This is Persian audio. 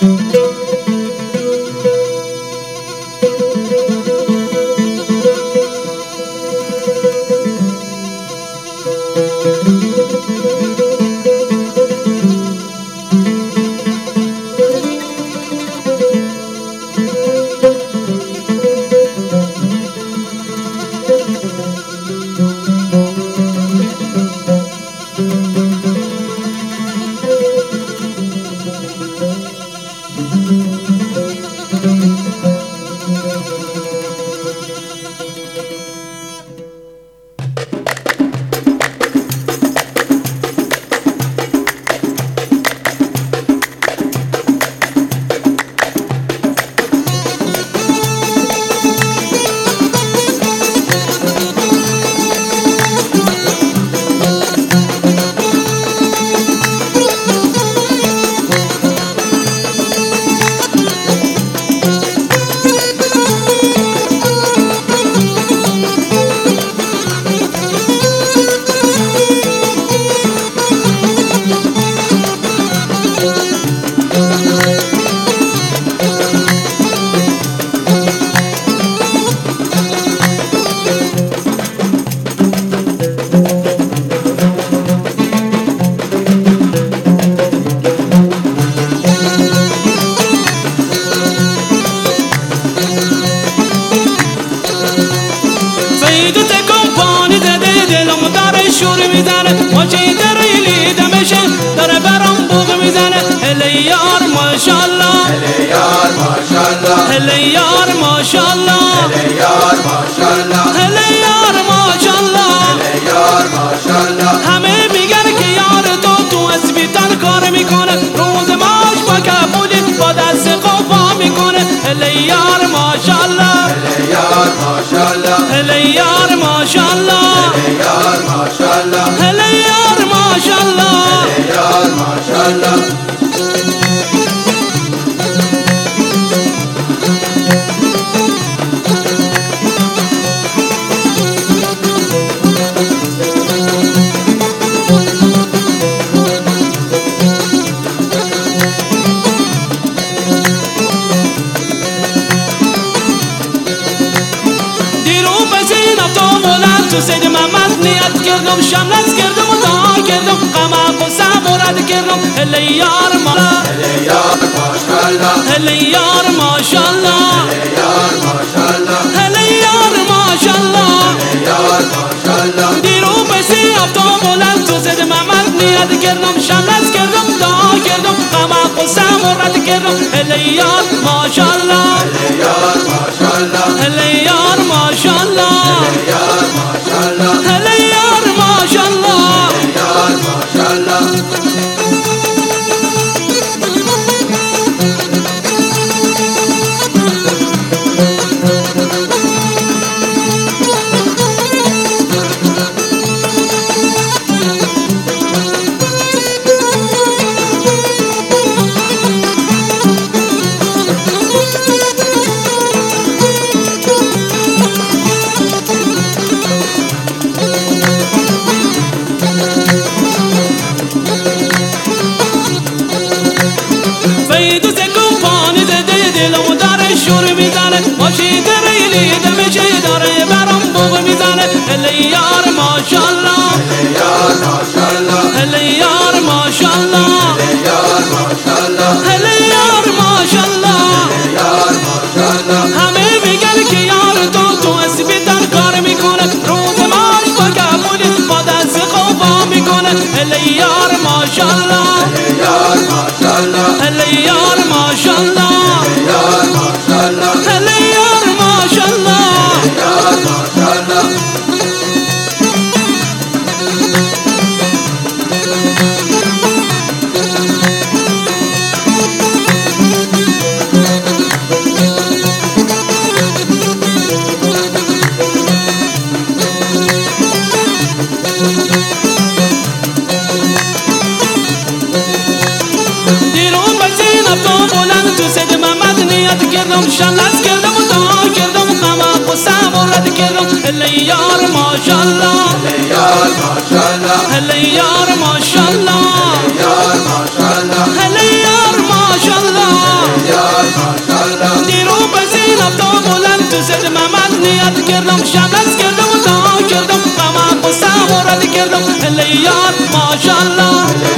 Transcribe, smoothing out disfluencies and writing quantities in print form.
شور میزنه ماشین دریلی دمشه داره برام بوق میزنه هلیار ماشالله هلیار ماشالله هلیار ماشالله هلیار ماشالله هلیار ماشالله هلیار ماشالله همه میگن که یار تو اسپیتال کار میکنه روز ماش با کبودی با دست قفا میکنه هلیار ماشالله هلیار ماشالله هلیار ماشالله هلیار ماشالله هلیار ماشالله هلیار ماشالله تو سید محمد نیت کردم شملت کردم و دعا کردم غم قصه مرد کردم هلیار ماشالله هلیار ماشالله هلیار ماشالله هلیار ماشالله هلیار ماشالله هلیار ماشالله دیرو بسی هفته بلند تو سید محمد نیت کردم شملت کردم دعا کردم غم قصه مرد کردم هلیار ماشالله هلیار ماشالله هلیار ماشالله هلیار ماشالله هلیار ماشالله هلیار ماشالله ماشین دریلی دمشه داره برام بوق میزنه هلیار ماشالله هلیار ماشالله هلیار ماشالله هلیار ماشالله هلیار ماشالله هلیار ماشالله همه میگن که یار تو اسپیتال کار میکنه روز ماش با کبودی با دست قفا میکنه هلیار ماشالله هلیار ماشالله هلیار ماشالله هلیار ماشالله هلیار ماشالله هلیار ماشالله کردم شملت کردم و دعا کردم غم قصه مرد کردم هلیار ماشالله هلیار ماشالله هلیار ماشالله هلیار ماشالله هلیار ماشالله گردم لیار ماشاءالله